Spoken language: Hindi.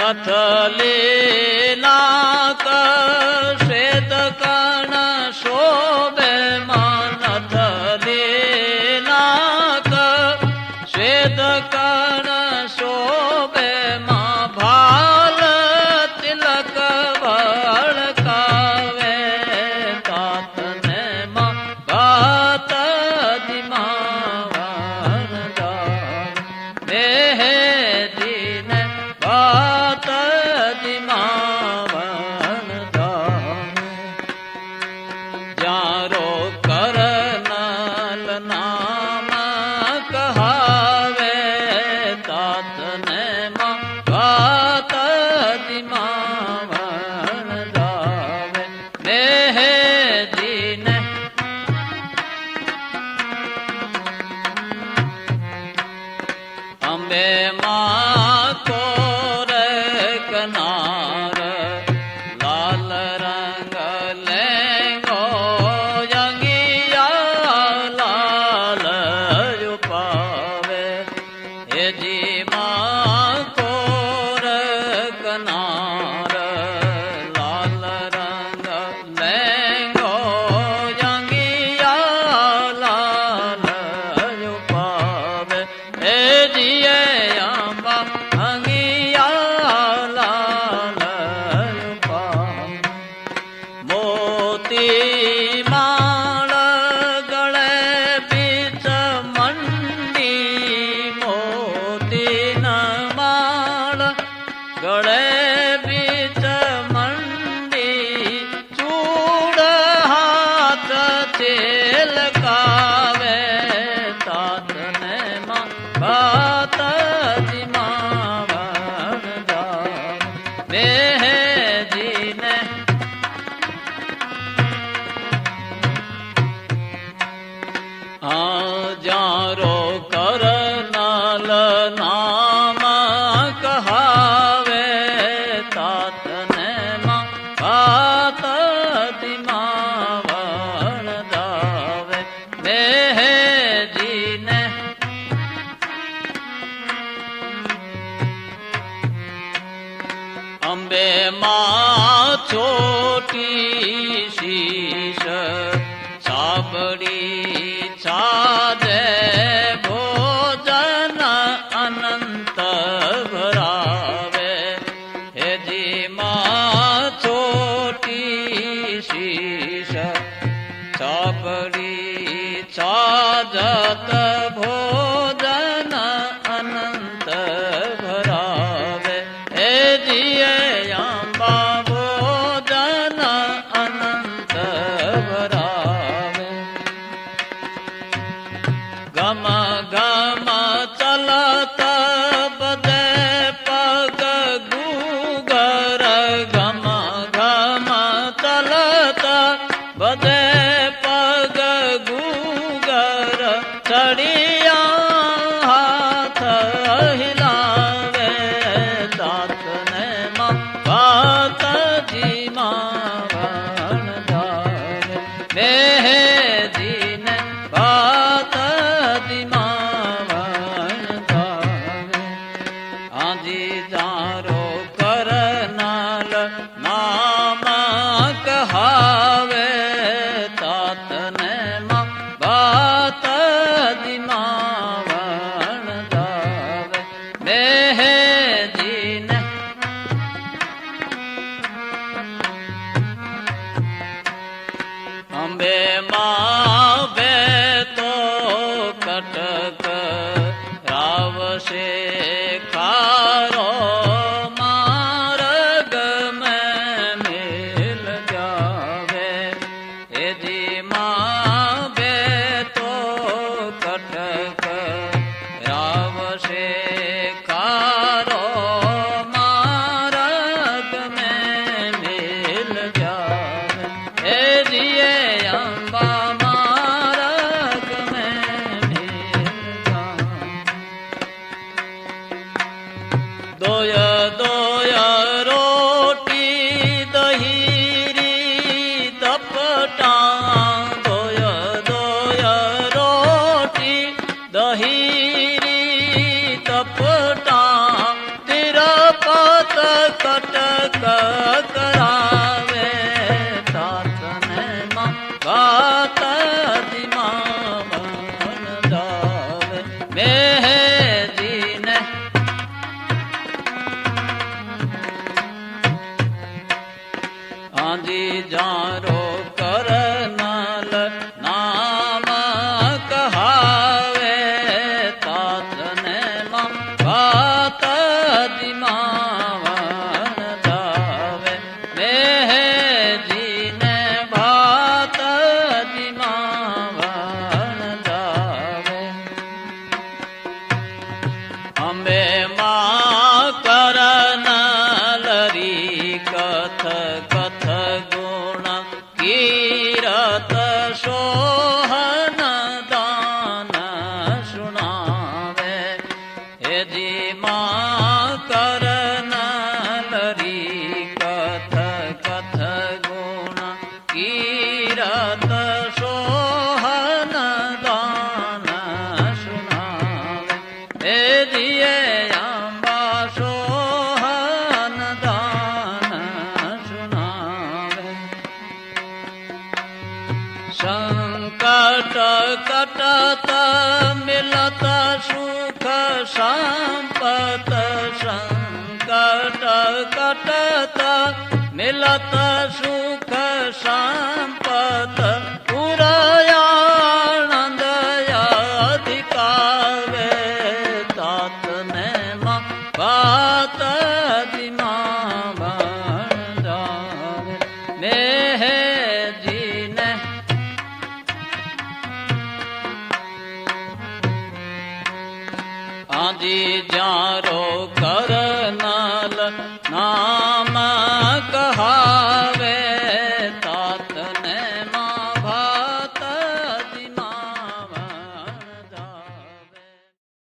नथले नाक श्वेत कर्ण शोभे नथले नाक श्वेत कर्ण शोभे भाल तिलक भड़कावे तात ने गात दिमावन देह दीन गात दिमावन जारो करनल नाम कहावे तात ने गात दिमावन दावे देह दीन अम्बे माँ को कनार लाल रंग लेंगो यंगिया लाल जो पावे हे जी माँ को कनार लाल रंग लेंगो यंगिया लाल जो पावे हे जिए अम्बा अंगिया लाल जो पावे मोती माल गले बीच मंडी मोती न माल गले बीच मंडी चूड़ हाथ चिलकावे तात ने बात दिमावन दाव देह दीन जारो करनल नाम कहावे तात ने बात दिमावन दावे देह दीन अम्बे माँ छोटी शीश साबड़ी छादे भोजन अनंत भरावे हे जी माँ छोटी शीश साबड़ी छाजत भोजन अनंत भरावे हे जिए अम्बा भोजन अनंत भरावे गम गम चलत बदे पग गुगर गम गम चलत बदे पग गुगर चढ़िया हाथ हिलावे दात ने बात जी मावन दावे देह दीन बात दिमावन दावे आजी जारो करनल नाम कहावे तात ने बात दिमावन दावे देह दीन अम्बे माँ बे तो कटक राव से खारो मार्ग में मिल जावे हे जी माँ बे तो कटक राव से खारो मार्ग में मिल जावे हे जिए अम्बा मार्ग में मिल जावे दोय दोय रोटी दहीरी दपटा दोय दोय रोटी दहीरी दपटा तिरप पत कटक करावे तात ने मां बात दिमा बन जावे मेहदी ने आंधी जारो करनल नाम कहावे तात ने मां बात दिमावन जावे मेहदी ने बात दिमावन जावे अम्बे मां करनल री कथ कथ गुण कीरत सोहन दान सुनावे यदि मां करनल री कथ कथ गुण कीरत सोहन दान सुनावे यदि अम्बा सोहन दान सुनावे संकट कटत मिलत सुख संपत संकट कटत मिलत सुख संपत पुरयानंद अधिकावे तात ने मां बात दिमा बन जावे मेहदी ने आंधी जारो करनल नाम